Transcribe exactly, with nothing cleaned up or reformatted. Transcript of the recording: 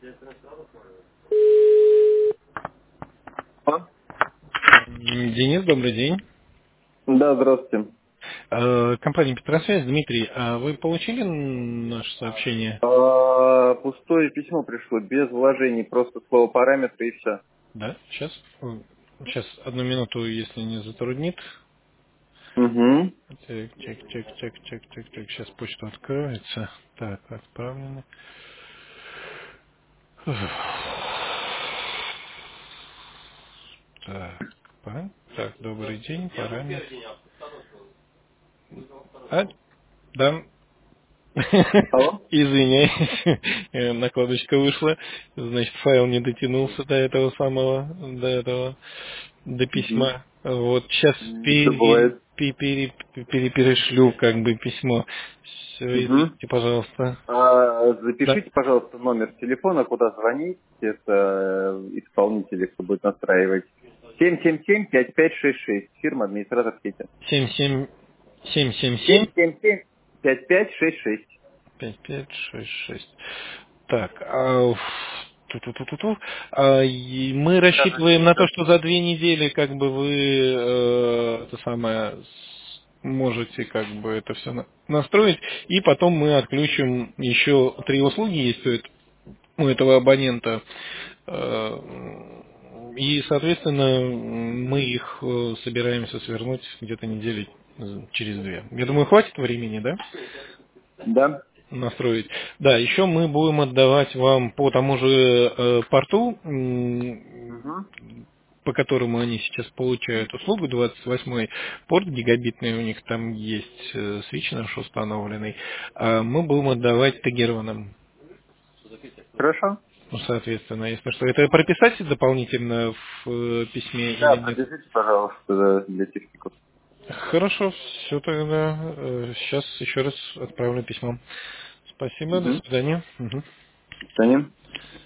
А? Денис, добрый день. Да, здравствуйте. Э, Компания Петросвязь. Дмитрий, а вы получили наше сообщение? А, пустое письмо пришло, без вложений, просто слово параметры и все. Да, сейчас. Сейчас, одну минуту, если не затруднит. Угу. Так, чек, чек, чек, чек, чек, чек. Сейчас почта откроется. Так, отправлено. Так, па- так, добрый день, параметр. А, да. Алло? Извиняюсь, э, накладочка вышла. Значит, файл не дотянулся до этого самого, до этого, до Угу. письма. Вот сейчас Все пере, бывает. пере- пере- пере- перешлю как бы письмо. Все, Угу. извините, пожалуйста. А, Да. запишите, пожалуйста, номер телефона, куда звонить. Это э, исполнители, кто будет настраивать. семь семь семь пять пять шесть шесть. Фирма администратор сети. семь семь семь семь семь семь семь семь пять пять шесть шесть. пять пять шесть шесть. Так, а, уф, ту-ту-ту-ту-ту. А, и мы Да, да, рассчитываем на то, да. что за две недели как бы вы э, это самое с- можете как бы это все настроить, и потом мы отключим еще три услуги есть у эт- у этого абонента. Э, И, соответственно, мы их э, собираемся свернуть где-то недели через две. Я думаю, хватит времени, да? Да. Настроить. Да, еще мы будем отдавать вам по тому же э, порту, м, Угу. по которому они сейчас получают услугу, двадцать восьмой порт гигабитный у них там есть, э, свич наш установленный, а мы будем отдавать тегированным. Хорошо. Ну, соответственно, если что. Это прописать дополнительно в э, письме Да, или нет? пропишите, пожалуйста, да, для техников. Хорошо, все тогда. Сейчас еще раз отправлю письмо. Спасибо, до Угу. свидания. Мгм. Станем.